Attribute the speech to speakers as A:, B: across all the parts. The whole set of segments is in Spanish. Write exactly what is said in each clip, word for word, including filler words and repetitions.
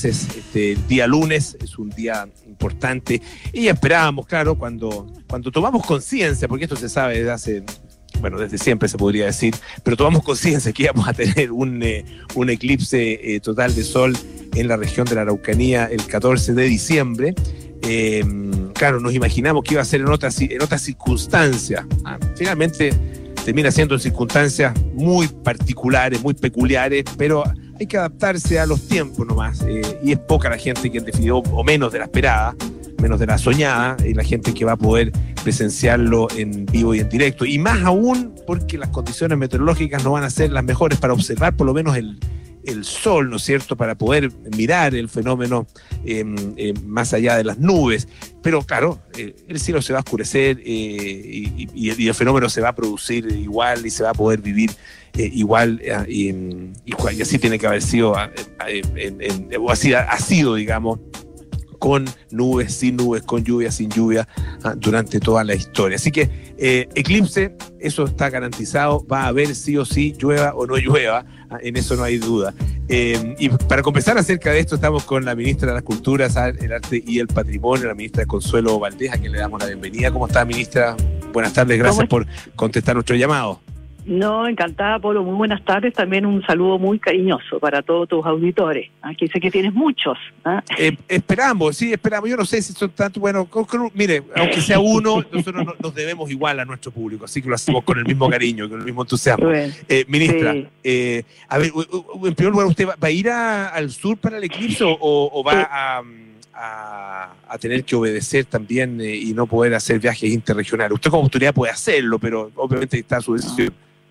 A: meses. Este día lunes es un día importante y esperábamos, claro, cuando, cuando tomamos conciencia, porque esto se sabe desde hace, bueno, desde siempre se podría decir, pero tomamos conciencia que íbamos a tener un, eh, un eclipse eh, total de sol en la región de la Araucanía el catorce de diciembre. Eh, claro, nos imaginamos que iba a ser en otras, en otras circunstancias. Ah, finalmente termina siendo en circunstancias muy particulares, muy peculiares, pero hay que adaptarse a los tiempos nomás. Eh, y es poca la gente que definió, o menos de la esperada, menos de la soñada, y la gente que va a poder presenciarlo en vivo y en directo. Y más aún porque las condiciones meteorológicas no van a ser las mejores para observar por lo menos el, el sol, ¿no es cierto?, para poder mirar el fenómeno eh, eh, más allá de las nubes. Pero claro, eh, el cielo se va a oscurecer eh, y, y, y el fenómeno se va a producir igual y se va a poder vivir eh, igual eh, y, y, y así tiene que haber sido, eh, en, en, o así ha sido, digamos, con nubes, sin nubes, con lluvia, sin lluvia, ah, durante toda la historia. Así que eh, eclipse, eso está garantizado, va a haber sí o sí, llueva o no llueva, ah, en eso no hay duda. Eh, y para conversar acerca de esto estamos con la ministra de las Culturas, el Arte y el Patrimonio, la ministra Consuelo Valdés, a quien le damos la bienvenida. ¿Cómo está, ministra? Buenas tardes, gracias por contestar nuestro llamado.
B: No, encantada, Polo, muy buenas tardes. También un saludo muy cariñoso para todos tus auditores. Aquí sé que tienes muchos. ¿eh?
A: Eh, esperamos, sí, esperamos. Yo no sé si son tantos, bueno, con, con, mire, aunque sea uno, nosotros no, nos debemos igual a nuestro público, así que lo hacemos con el mismo cariño, con el mismo entusiasmo. Bueno, eh, ministra, sí. eh, a ver, en primer lugar, ¿usted va, va a ir a, al sur para el eclipse o, o va sí. a... A, a tener que obedecer también eh, y no poder hacer viajes interregionales? Usted como autoridad puede hacerlo, pero obviamente está a su decisión.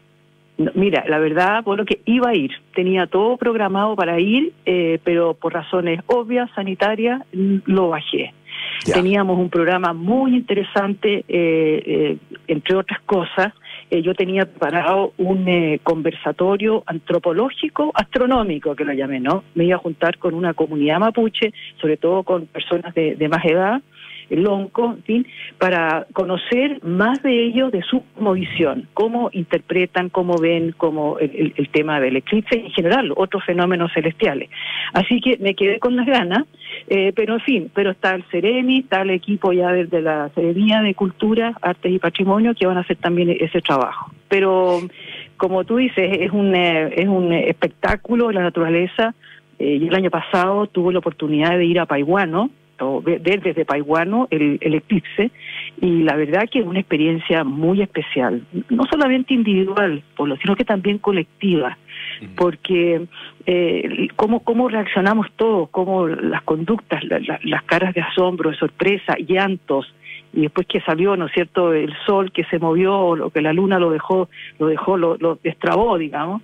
B: No, mira, la verdad, por lo que iba a ir, tenía todo programado para ir, eh, pero por razones obvias, sanitarias, lo bajé. Ya. Teníamos un programa muy interesante, eh, eh, entre otras cosas. Eh, yo tenía preparado un eh, conversatorio antropológico astronómico, que lo llamé, ¿no? Me iba a juntar con una comunidad mapuche, sobre todo con personas de, de más edad, el lonco, en fin, para conocer más de ellos, de su cosmovisión, cómo interpretan, cómo ven, cómo el, el, el tema del eclipse y en general otros fenómenos celestiales. Así que me quedé con las ganas, eh, pero en fin, pero está el Ceremi, está el equipo ya desde la Seremía de Cultura, Artes y Patrimonio, que van a hacer también ese trabajo. Pero, como tú dices, es un, eh, es un espectáculo de la naturaleza. Eh, yo el año pasado tuve la oportunidad de ir a Paihuano, o ver desde Paihuano el, el eclipse, y la verdad que es una experiencia muy especial, no solamente individual, Polo, sino que también colectiva, porque eh, cómo, cómo reaccionamos todos, cómo las conductas, la, la, las caras de asombro, de sorpresa, llantos, y después que salió, ¿no es cierto?, el sol que se movió, lo que la luna lo dejó, lo dejó, lo, lo destrabó, digamos.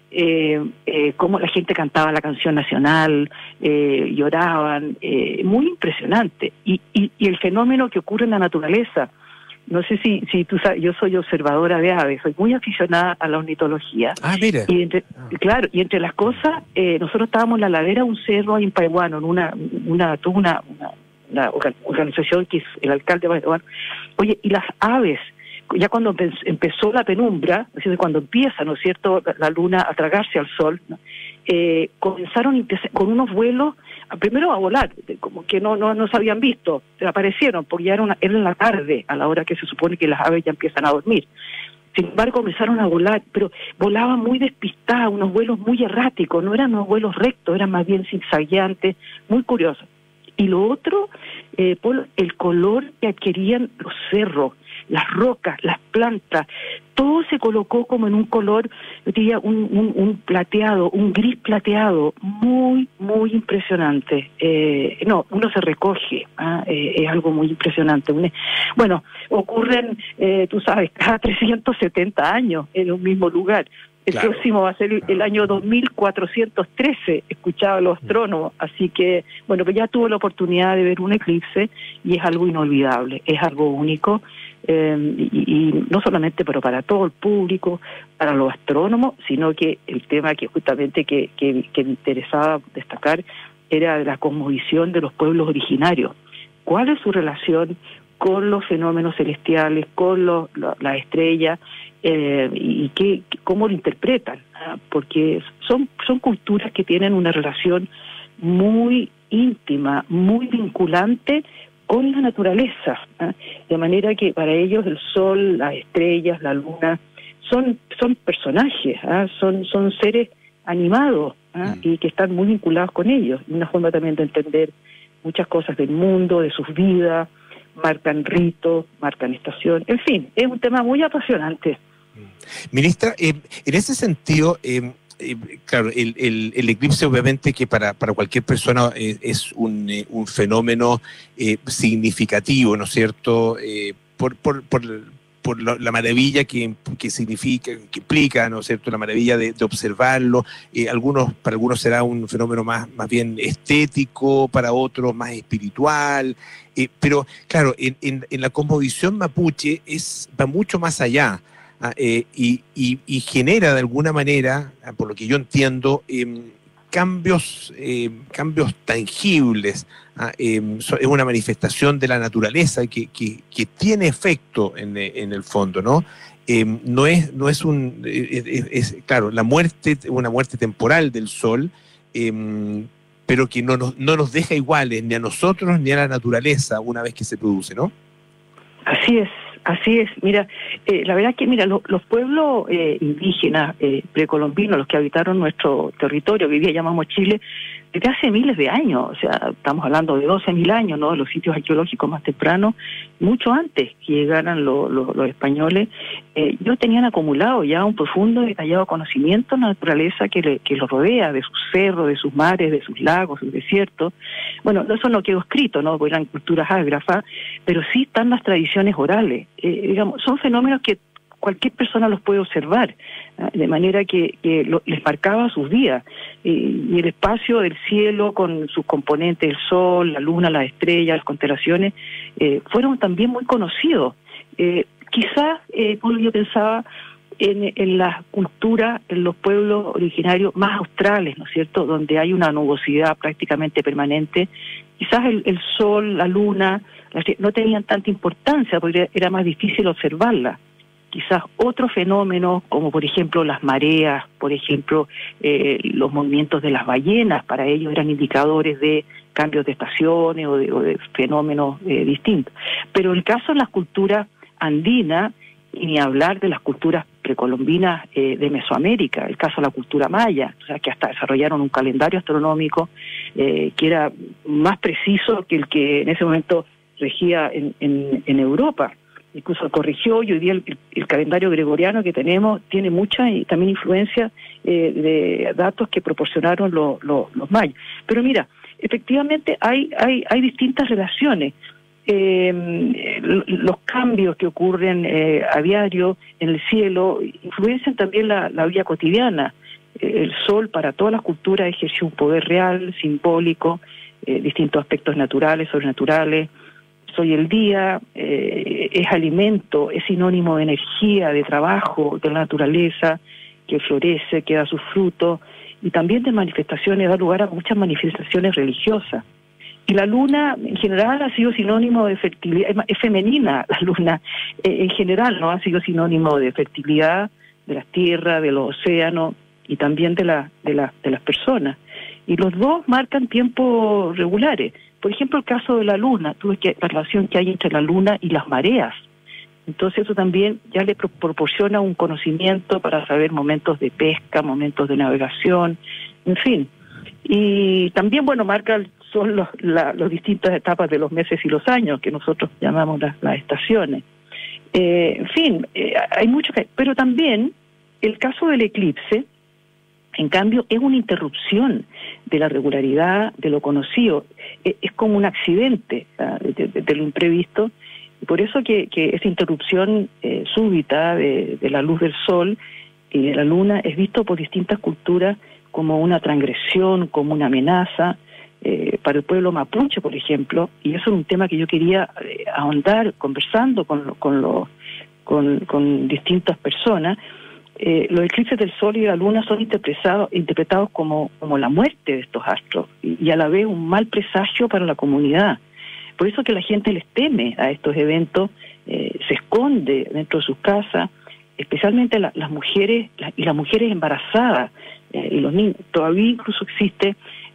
B: Eh, eh, cómo la gente cantaba la canción nacional, eh, lloraban, eh, muy impresionante. Y, y, y el fenómeno que ocurre en la naturaleza, no sé si, si tú sabes, yo soy observadora de aves, soy muy aficionada a la ornitología.
A: Ah, mira.
B: Y entre, claro, y entre las cosas, eh, nosotros estábamos en la ladera de un cerro ahí en Paihuano, en una, una, tuvo una, una, una organización que es el alcalde de Paihuano. Oye, y las aves, ya cuando empezó la penumbra, es decir, cuando empieza, ¿no es cierto?, la luna a tragarse al sol, ¿no? eh, comenzaron con unos vuelos, primero a volar, como que no no, no se habían visto, aparecieron, porque ya era, una, era en la tarde, a la hora que se supone que las aves ya empiezan a dormir. Sin embargo, comenzaron a volar, pero volaban muy despistadas, unos vuelos muy erráticos, no eran unos vuelos rectos, eran más bien zigzagueantes, muy curiosos. Y lo otro, eh, por el color que adquirían los cerros, las rocas, las plantas, todo se colocó como en un color, yo diría, un, un, un plateado, un gris plateado, muy, muy impresionante. Eh, no, uno se recoge, ¿ah? eh, es algo muy impresionante. Bueno, ocurren, eh, tú sabes, cada trescientos setenta años en un mismo lugar. El claro. próximo va a ser el, el año dos mil cuatrocientos trece, escuchaba los astrónomos, así que, bueno, pues ya tuve la oportunidad de ver un eclipse y es algo inolvidable, es algo único, eh, y, y no solamente pero para todo el público, para los astrónomos, sino que el tema que justamente que, que, que me interesaba destacar era la cosmovisión de los pueblos originarios. ¿Cuál es su relación con los fenómenos celestiales, con los, la, la estrella, eh, y qué, cómo lo interpretan? ¿Ah? Porque son, son culturas que tienen una relación muy íntima, muy vinculante con la naturaleza, ¿eh? De manera que para ellos el sol, las estrellas, la luna, son, son personajes, ¿eh? son, son seres animados, ¿eh? mm. y que están muy vinculados con ellos. Una forma también de entender muchas cosas del mundo, de sus vidas, marcan ritos, marcan estación, en fin, es un tema muy apasionante.
A: Ministra, eh, en ese sentido, eh, eh, claro, el, el, el eclipse obviamente que para, para cualquier persona eh, es un, eh, un fenómeno eh, significativo, ¿no es cierto?, eh, por, por, por, por la, la maravilla que, que significa, que implica, ¿no es cierto?, la maravilla de, de observarlo. Eh, algunos, para algunos será un fenómeno más, más bien estético, para otros más espiritual, eh, pero claro, en, en, en la cosmovisión mapuche es, va mucho más allá. Ah, eh, y, y, y genera de alguna manera, por lo que yo entiendo, eh, cambios, eh, cambios tangibles. Ah, eh, es una manifestación de la naturaleza que, que, que tiene efecto en, en el fondo, ¿no? Eh, no es, no es un, es, es, claro, la muerte, una muerte temporal del sol, eh, pero que no nos, no nos deja iguales ni a nosotros ni a la naturaleza una vez que se produce, ¿no?
B: Así es. Así es, mira, eh, la verdad que mira, lo, los pueblos eh, indígenas eh, precolombinos, los que habitaron nuestro territorio, que hoy día llamamos Chile, desde hace miles de años, o sea, estamos hablando de doce mil años, ¿no? Los sitios arqueológicos más tempranos, mucho antes que llegaran lo, lo, los españoles, eh, ellos tenían acumulado ya un profundo y detallado conocimiento de la naturaleza que, le, que los rodea, de sus cerros, de sus mares, de sus lagos, sus desiertos. Bueno, eso no quedó escrito, ¿no? Porque eran culturas ágrafas, pero sí están las tradiciones orales. Eh, digamos, son fenómenos que cualquier persona los puede observar, ¿eh? De manera que, que lo, les marcaba sus días, eh, y el espacio del cielo con sus componentes, el sol, la luna, las estrellas, las constelaciones, eh, fueron también muy conocidos. Eh, quizás, eh, yo pensaba en, en la cultura, en los pueblos originarios más australes, ¿no es cierto?, donde hay una nubosidad prácticamente permanente, quizás el, el sol, la luna, no tenían tanta importancia porque era más difícil observarla. Quizás otros fenómenos, como por ejemplo las mareas, por ejemplo eh, los movimientos de las ballenas, para ellos eran indicadores de cambios de estaciones o de, o de fenómenos eh, distintos. Pero el caso de las culturas andinas, y ni hablar de las culturas precolombinas eh, de Mesoamérica, el caso de la cultura maya, o sea, que hasta desarrollaron un calendario astronómico eh, que era más preciso que el que en ese momento regía en, en, en Europa. Incluso corrigió, y hoy día el, el calendario gregoriano que tenemos tiene mucha y también influencia eh, de datos que proporcionaron lo, lo, los mayas. Pero mira, efectivamente hay, hay, hay distintas relaciones. Eh, los cambios que ocurren eh, a diario en el cielo influencian también la, la vida cotidiana. Eh, el sol para todas las culturas ejerció un poder real, simbólico, eh, distintos aspectos naturales, sobrenaturales. Soy el día, eh, es alimento, es sinónimo de energía, de trabajo, de la naturaleza, que florece, que da sus frutos, y también de manifestaciones, da lugar a muchas manifestaciones religiosas. Y la luna, en general, ha sido sinónimo de fertilidad, es femenina la luna, eh, en general, ¿no? Ha sido sinónimo de fertilidad, de las tierras, de los océanos, y también de, la, de, la, de las personas. Y los dos marcan tiempos regulares. Por ejemplo, el caso de la luna, tú ves que la relación que hay entre la luna y las mareas. Entonces eso también ya le pro- proporciona un conocimiento para saber momentos de pesca, momentos de navegación, en fin. Y también, bueno, marca son los, la, las distintas etapas de los meses y los años, que nosotros llamamos las, las estaciones. Eh, en fin, eh, hay mucho que... Pero también el caso del eclipse, en cambio, es una interrupción de la regularidad, de lo conocido. Es, es como un accidente, ¿sabes? de, de, de lo imprevisto. Y por eso que, que esa interrupción eh, súbita de, de la luz del sol y de la luna es visto por distintas culturas como una transgresión, como una amenaza. Eh, para el pueblo mapuche, por ejemplo, y eso es un tema que yo quería eh, ahondar conversando con, con, lo, con, con distintas personas. Eh, los eclipses del sol y de la luna son interpretados, interpretados como, como la muerte de estos astros y, y a la vez un mal presagio para la comunidad. Por eso que la gente les teme a estos eventos, eh, se esconde dentro de sus casas, especialmente la, las mujeres la, y las mujeres embarazadas eh, y los niños. Todavía incluso existe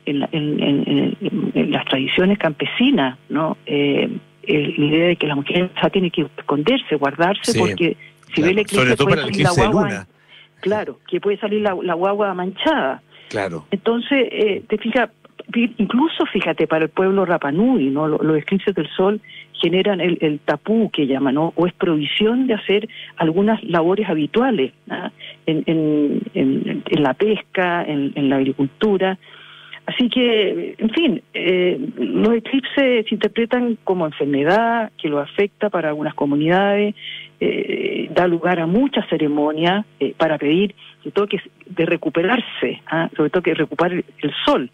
B: en, en, en, en las tradiciones campesinas, ¿no? Eh, el, la idea de que la mujer ya tiene que esconderse, guardarse, sí, porque si
A: claro,
B: ve el eclipse puede salir la guagua, claro, que puede salir la, la guagua manchada.
A: Claro.
B: Entonces, eh, te fijas, incluso fíjate, para el pueblo Rapanui, ¿no? Los, los eclipses del sol generan el, el tapú que llaman, ¿no? O es prohibición de hacer algunas labores habituales, ¿no? en, en, en, en la pesca, en, en la agricultura. Así que, en fin, eh, los eclipses se interpretan como enfermedad que lo afecta para algunas comunidades, eh, da lugar a muchas ceremonias eh, para pedir, sobre todo que de recuperarse, ¿ah? sobre todo que recuperar el, el sol.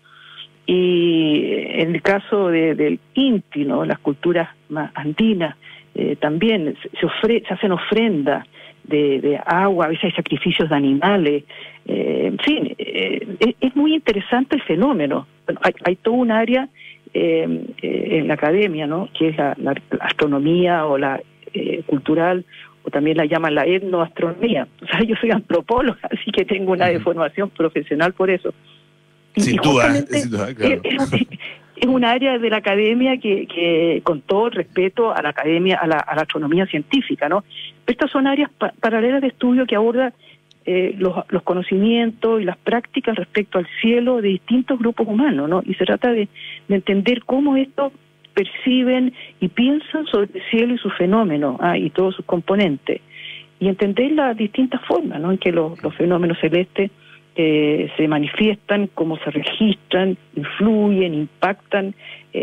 B: Y en el caso de, del Inti, ¿no? Las culturas más andinas, eh, también se, ofre, se hacen ofrendas de, de agua, a veces hay sacrificios de animales, eh, en fin, eh, es, es muy interesante el fenómeno. Hay, hay todo un área eh, eh, en la academia, ¿no? Que es la, la, la astronomía o la eh, cultural, o también la llaman la etnoastronomía. O sea, yo soy antropóloga, así que tengo una uh-huh. formación profesional por eso.
A: Sin duda, sin duda, claro.
B: Es, es, es un área de la academia que, que con todo el respeto a la academia, a la, a la astronomía científica, ¿no? Estas son áreas pa- paralelas de estudio que abordan eh, los, los conocimientos y las prácticas respecto al cielo de distintos grupos humanos, ¿no? Y se trata de, de entender cómo estos perciben y piensan sobre el cielo y sus fenómenos, ¿ah? y todos sus componentes, y entender las distintas formas, ¿no? En que los, los fenómenos celestes Eh, se manifiestan, cómo se registran, influyen, impactan,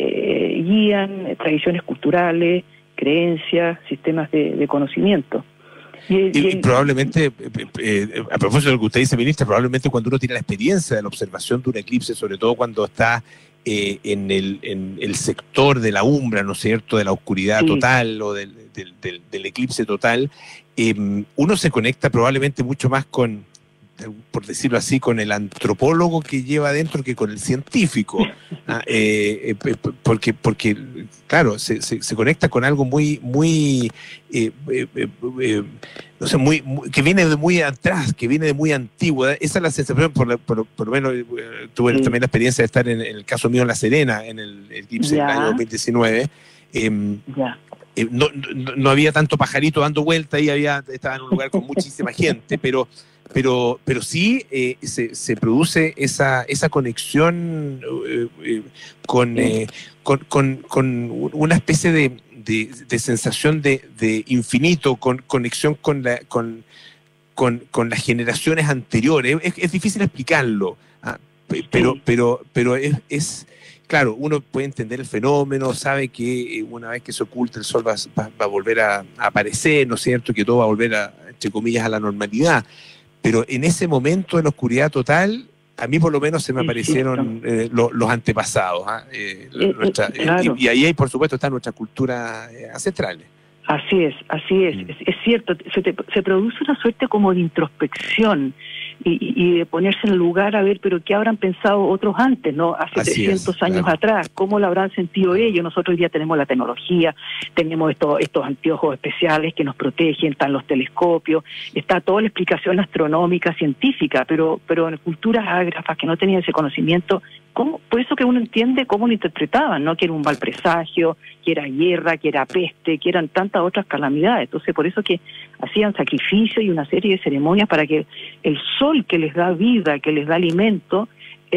B: eh, guían eh, tradiciones culturales, creencias, sistemas de, de conocimiento.
A: Y, y, y probablemente, eh, eh, a propósito de lo que usted dice, ministra, probablemente cuando uno tiene la experiencia de la observación de un eclipse, sobre todo cuando está eh, en, el, en el sector de la umbra, ¿no es cierto?, de la oscuridad sí. total o del, del, del, del eclipse total, eh, uno se conecta probablemente mucho más con, por decirlo así, con el antropólogo que lleva adentro que con el científico, ¿ah? eh, eh, porque, porque claro, se, se, se conecta con algo muy, muy, eh, eh, eh, no sé, muy, muy, que viene de muy atrás, que viene de muy antiguo. Esa es la sensación, por, la, por, por lo menos eh, tuve sí. también la experiencia de estar en, en el caso mío en La Serena, en el eclipse del año dos mil diecinueve. Eh, ya. Eh, no, no, no había tanto pajarito dando vuelta y había, estaba en un lugar con muchísima gente, pero pero pero sí eh, se, se produce esa esa conexión eh, eh, con, eh, con, con con una especie de, de, de sensación de, de infinito, con conexión con la con con, con las generaciones anteriores. Es, es difícil explicarlo, ¿ah? pero sí. pero pero es, es claro, uno puede entender el fenómeno, sabe que una vez que se oculta el sol va, va, va a volver a, a aparecer, ¿no es cierto?, que todo va a volver a, entre comillas, a la normalidad. Pero en ese momento de la oscuridad total, a mí por lo menos se me aparecieron eh, los, los antepasados. ¿eh? Eh, nuestra, eh, claro. y, y ahí, por supuesto, está nuestra cultura eh, ancestral.
B: Así es, así es, mm. es, es cierto, se, te, se produce una suerte como de introspección y, y de ponerse en el lugar a ver, pero ¿qué habrán pensado otros antes, no? Hace así trescientos es, años claro. atrás, ¿cómo lo habrán sentido ellos? Nosotros hoy día tenemos la tecnología, tenemos estos, estos anteojos especiales que nos protegen, están los telescopios, está toda la explicación astronómica, científica, pero, pero en culturas ágrafas que no tenían ese conocimiento, ¿cómo? Por eso que uno entiende cómo lo interpretaban, ¿no? Que era un mal presagio, que era guerra, que era peste, que eran tantas otras calamidades. Entonces, por eso que hacían sacrificios y una serie de ceremonias para que el sol que les da vida, que les da alimento,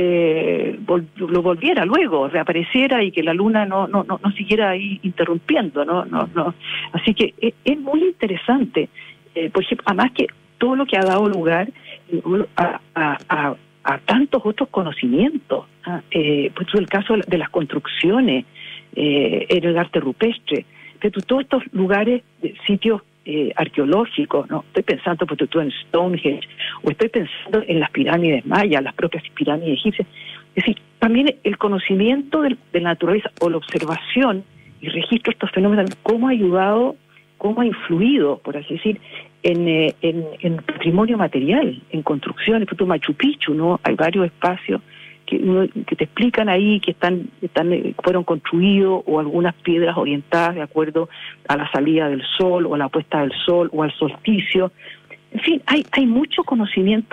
B: eh, vol- lo volviera luego, reapareciera y que la luna no no no, no siguiera ahí interrumpiendo, ¿no? no no Así que es, es muy interesante, eh, por ejemplo, además que todo lo que ha dado lugar a, a, a a tantos otros conocimientos, ¿ah? eh, pues el caso de las construcciones, eh, en el arte rupestre, pero todos estos lugares, sitios eh, arqueológicos, ¿no? Estoy pensando por tú en Stonehenge, o estoy pensando en las pirámides mayas, las propias pirámides egipcias. Es decir, también el conocimiento de, de la naturaleza o la observación y registro de estos fenómenos, cómo ha ayudado, cómo ha influido, por así decir, en, eh, en, en patrimonio material, en construcciones. Por ejemplo, Machu Picchu, ¿no? Hay varios espacios que, uno, que te explican ahí que están, están fueron construidos, o algunas piedras orientadas de acuerdo a la salida del sol o a la puesta del sol o al solsticio. En fin, hay hay mucho conocimiento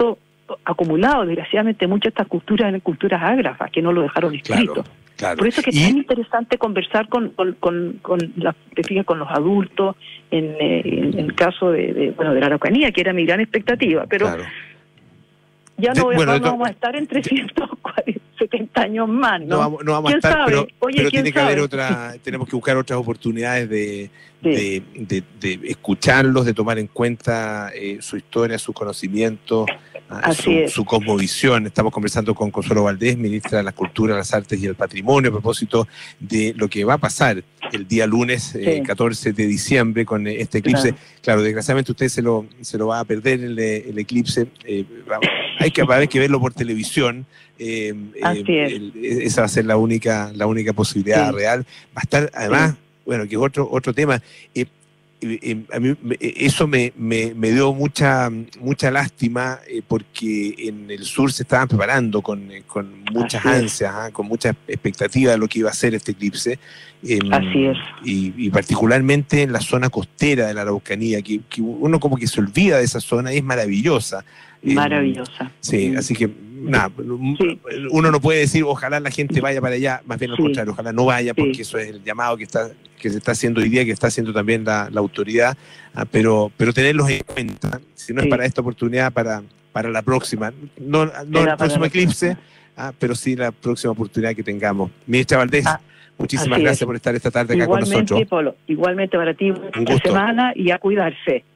B: acumulado, desgraciadamente, muchas de estas culturas en culturas ágrafas que no lo dejaron escrito.
A: Claro, claro.
B: Por eso es que es
A: y...
B: tan interesante conversar con con con, con, la, te fijas, con los adultos, en, eh, en el caso de, de, bueno, de la Araucanía, que era mi gran expectativa, pero
A: claro.
B: ya no,
A: de, bueno,
B: no
A: to...
B: vamos a estar en trescientos setenta años más, ¿no?
A: No vamos, no vamos a
B: ¿Quién
A: estar,
B: sabe?
A: pero,
B: Oye,
A: pero
B: ¿quién
A: tiene que
B: sabe?
A: haber otra, tenemos que buscar otras oportunidades de,
B: Sí.
A: de, de, de escucharlos, de tomar en cuenta eh, su historia, su conocimiento,
B: Así
A: su,
B: es.
A: su cosmovisión. Estamos conversando con Consuelo Valdés, ministra de la Cultura, las Artes y el Patrimonio, a propósito de lo que va a pasar el día lunes sí. eh, catorce de diciembre con este eclipse. Claro, claro desgraciadamente usted se lo, se lo va a perder el, el eclipse. Eh, hay que, va a haber que verlo por televisión. Eh,
B: Así
A: eh,
B: es.
A: el, esa va a ser la única, la única posibilidad sí. real. Va a estar, además, sí. bueno, que es otro, otro tema. Eh, eh, a mí eso me, me, me dio mucha mucha lástima eh, porque en el sur se estaban preparando con, con muchas Así ansias, ¿eh? con mucha expectativa de lo que iba a ser este eclipse. Eh,
B: Así es.
A: Y, y particularmente en la zona costera de la Araucanía, que, que uno como que se olvida de esa zona y es maravillosa.
B: Maravillosa.
A: Eh, sí, así que nada, sí. uno no puede decir ojalá la gente vaya para allá, más bien al sí. contrario, ojalá no vaya, porque sí. eso es el llamado que está que se está haciendo hoy día, que está haciendo también la, la autoridad, ah, pero pero tenerlos en cuenta, si no sí. es para esta oportunidad, para para la próxima, no, no el próximo eclipse, ah, pero sí la próxima oportunidad que tengamos. Ministra Valdés, ah, muchísimas gracias es. por estar esta tarde acá
B: igualmente,
A: con nosotros.
B: Polo, igualmente para ti, buena semana y a cuidarse.